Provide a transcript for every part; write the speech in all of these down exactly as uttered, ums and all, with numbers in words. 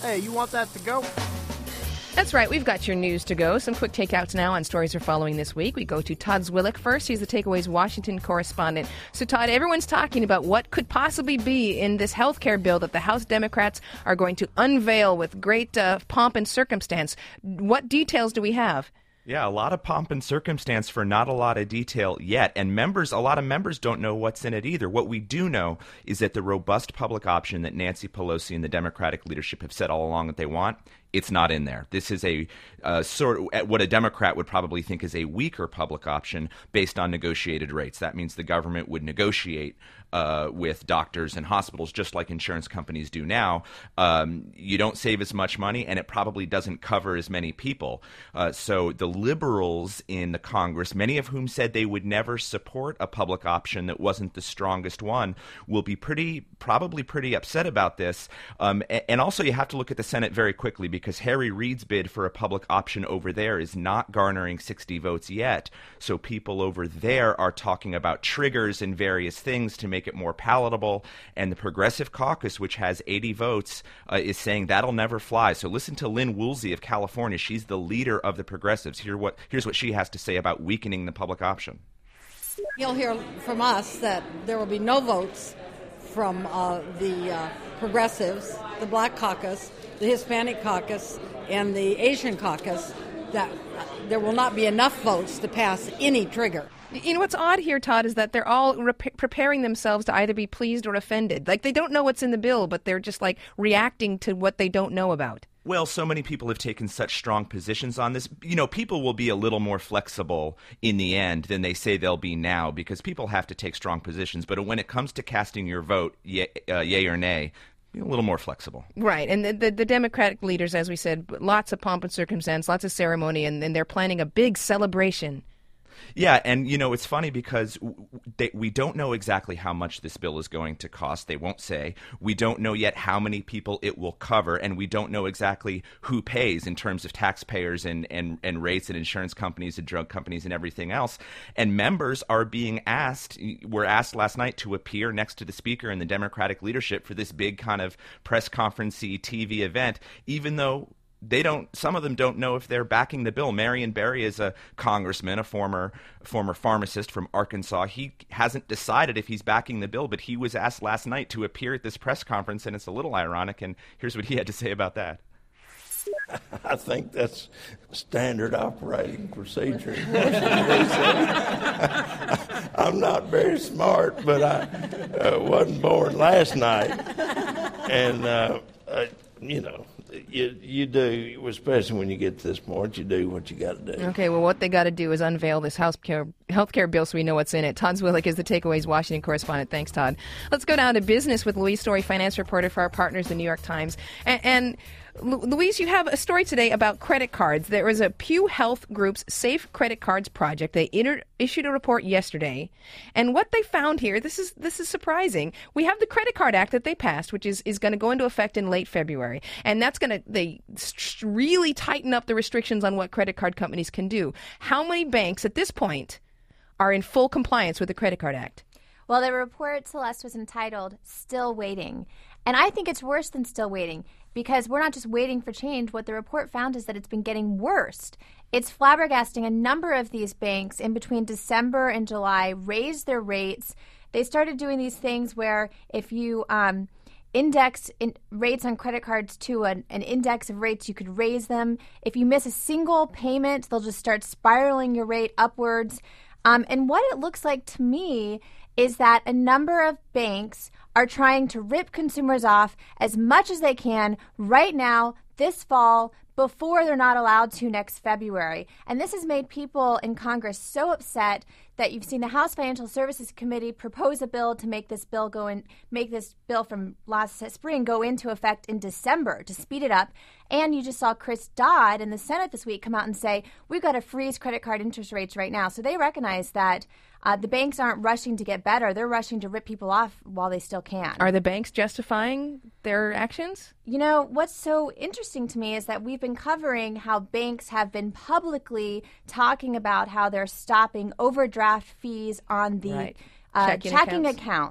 Hey, you want that to go? That's right. We've got your news to go. Some quick takeouts now on stories we're following this week. We go to Todd Zwillich first. He's the Takeaways Washington correspondent. So, Todd, everyone's talking about what could possibly be in this health care bill that the House Democrats are going to unveil with great uh, pomp and circumstance. What details do we have? Yeah, a lot of pomp and circumstance for not a lot of detail yet. And members, a lot of members don't know what's in it either. What we do know is that the robust public option that Nancy Pelosi and the Democratic leadership have said all along that they want, it's not in there. This is a uh, sort of what a Democrat would probably think is a weaker public option based on negotiated rates. That means the government would negotiate uh, with doctors and hospitals just like insurance companies do now. Um, you don't save as much money, and it probably doesn't cover as many people. Uh, so the liberals in the Congress, many of whom said they would never support a public option that wasn't the strongest one, will be pretty, probably pretty upset about this. Um, and also you have to look at the Senate very quickly, because Harry Reid's bid for a public option over there is not garnering sixty votes yet. So people over there are talking about triggers and various things to make it more palatable. And the Progressive Caucus, which has eighty votes, uh, is saying that'll never fly. So listen to Lynn Woolsey of California. She's the leader of the Progressives. Here what, here's what she has to say about weakening the public option. You'll hear from us that there will be no votes from uh, the uh, Progressives, the Black Caucus, the Hispanic Caucus, and the Asian Caucus, that uh, there will not be enough votes to pass any trigger. You know what's odd here, Todd, is that they're all rep- preparing themselves to either be pleased or offended. Like, they don't know what's in the bill, but they're just like reacting to what they don't know about. Well, so many people have taken such strong positions on this. You know, people will be a little more flexible in the end than they say they'll be now, because people have to take strong positions. But when it comes to casting your vote, yay, uh, yay or nay, be a little more flexible. Right. And the, the, the Democratic leaders, as we said, lots of pomp and circumstance, lots of ceremony, and, and they're planning a big celebration. Yeah, and, you know, it's funny because they, we don't know exactly how much this bill is going to cost. They won't say. We don't know yet how many people it will cover, and we don't know exactly who pays in terms of taxpayers and, and, and rates and insurance companies and drug companies and everything else. And members are being asked, were asked last night to appear next to the speaker and the Democratic leadership for this big kind of press conference-y T V event, even though They don't. Some of them don't know if they're backing the bill. Marion Barry is a congressman, a former former pharmacist from Arkansas. He hasn't decided if he's backing the bill, but he was asked last night to appear at this press conference, and it's a little ironic. And here's what he had to say about that. I think that's standard operating procedure. I'm not very smart, but I uh, wasn't born last night, and uh, uh, you know. You you do, especially when you get to this point, you do what you got to do. Okay, well, what they got to do is unveil this health care, health care bill so we know what's in it. Todd Zwillich is the Takeaways Washington correspondent. Thanks, Todd. Let's go down to business with Louise Story, finance reporter for our partners, the New York Times. And, and Louise, you have a story today about credit cards. There was a Pew Health Group's Safe Credit Cards project. They inter- issued a report yesterday, and what they found here, this is this is surprising. We have the Credit Card Act that they passed, which is, is going to go into effect in late February, and that's going to they really tighten up the restrictions on what credit card companies can do. How many banks at this point are in full compliance with the Credit Card Act? Well, the report, Celeste, was entitled Still Waiting. And I think it's worse than still waiting, because we're not just waiting for change. What the report found is that it's been getting worse. It's flabbergasting. A number of these banks in between December and July raised their rates. They started doing these things where if you um, index in rates on credit cards to an, an index of rates, you could raise them. If you miss a single payment, they'll just start spiraling your rate upwards. Um, and what it looks like to me is that a number of banks are trying to rip consumers off as much as they can right now, this fall, before they're not allowed to next February. And this has made people in Congress so upset that you've seen the House Financial Services Committee propose a bill to make this bill go in, make this bill from last spring go into effect in December to speed it up. And you just saw Chris Dodd in the Senate this week come out and say, we've got to freeze credit card interest rates right now. So they recognize that uh, the banks aren't rushing to get better. They're rushing to rip people off while they still can. Are the banks justifying their actions? You know, what's so interesting to me is that we've been covering how banks have been publicly talking about how they're stopping overdraft fees on the right. uh, checking, checking accounts. accounts.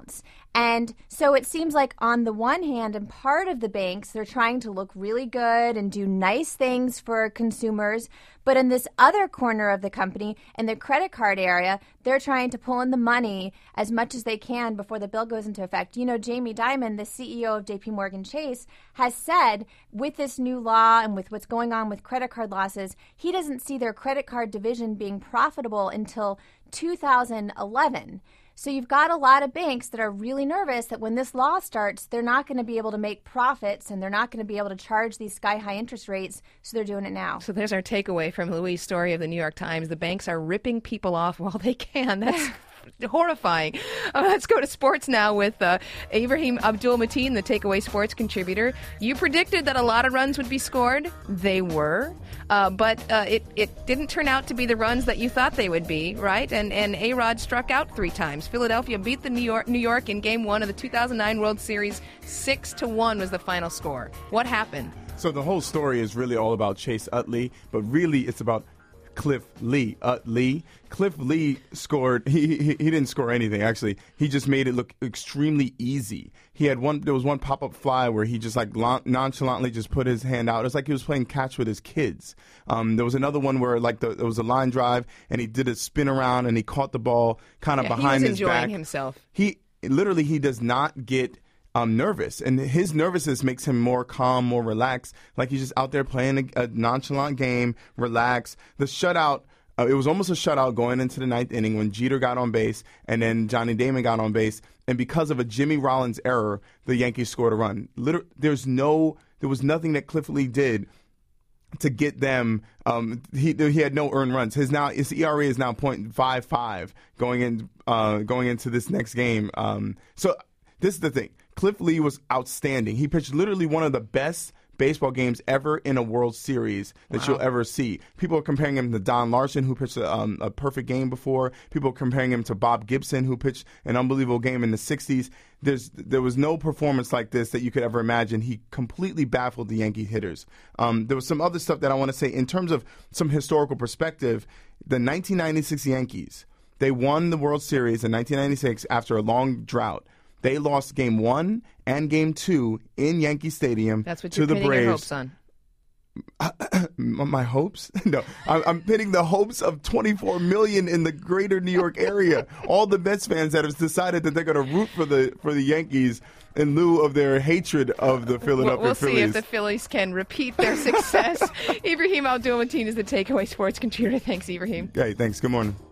And so it seems like on the one hand, and part of the banks, they're trying to look really good and do nice things for consumers. But in this other corner of the company, in the credit card area, they're trying to pull in the money as much as they can before the bill goes into effect. You know, Jamie Dimon, the C E O of J P Morgan Chase, has said with this new law and with what's going on with credit card losses, he doesn't see their credit card division being profitable until two thousand eleven. So you've got a lot of banks that are really nervous that when this law starts, they're not going to be able to make profits and they're not going to be able to charge these sky-high interest rates, so they're doing it now. So there's our takeaway from Louise Story of the New York Times. The banks are ripping people off while they can. That's horrifying. Uh, let's go to sports now with uh, Ibrahim Abdul-Mateen, the Takeaway Sports contributor. You predicted that a lot of runs would be scored. They were. Uh, but uh, it, it didn't turn out to be the runs that you thought they would be, right? And and A-Rod struck out three times. Philadelphia beat the New York New York in Game One of the two thousand nine World Series. Six to one was the final score. What happened? So the whole story is really all about Chase Utley, but really it's about Cliff Lee. Utley. Cliff Lee scored. He, he he didn't score anything actually. He just made it look extremely easy. He had one. There was one pop up fly where he just like nonchalantly just put his hand out. It was like he was playing catch with his kids. Um, there was another one where like the, there was a line drive and he did a spin around and he caught the ball kind of yeah, behind his back. He was enjoying himself. He literally he does not get Um, nervous, and his nervousness makes him more calm, more relaxed. Like he's just out there playing a, a nonchalant game, relaxed. The shutout, uh, it was almost a shutout going into the ninth inning when Jeter got on base, and then Johnny Damon got on base, and because of a Jimmy Rollins error, the Yankees scored a run. Liter- there's no, there was nothing that Cliff Lee did to get them. Um, he he had no earned runs. His now his E R A is now point five five going in uh, going into this next game. Um, so this is the thing. Cliff Lee was outstanding. He pitched literally one of the best baseball games ever in a World Series that wow. you'll ever see. People are comparing him to Don Larson, who pitched a, um, a perfect game before. People are comparing him to Bob Gibson, who pitched an unbelievable game in the sixties. There's, there was no performance like this that you could ever imagine. He completely baffled the Yankee hitters. Um, there was some other stuff that I want to say. In terms of some historical perspective, the nineteen ninety-six Yankees, they won the World Series in nineteen ninety-six after a long drought. They lost game one and game two in Yankee Stadium That's what to you're the pinning Braves. your hopes on. My hopes? No, I'm, I'm pinning the hopes of twenty-four million in the greater New York area. All the Mets fans that have decided that they're going to root for the for the Yankees in lieu of their hatred of the Philadelphia we'll, we'll Phillies. We'll see if the Phillies can repeat their success. Ibrahim Abdul-Mateen is the Takeaway Sports contributor. Thanks, Ibrahim. Hey, thanks. Good morning.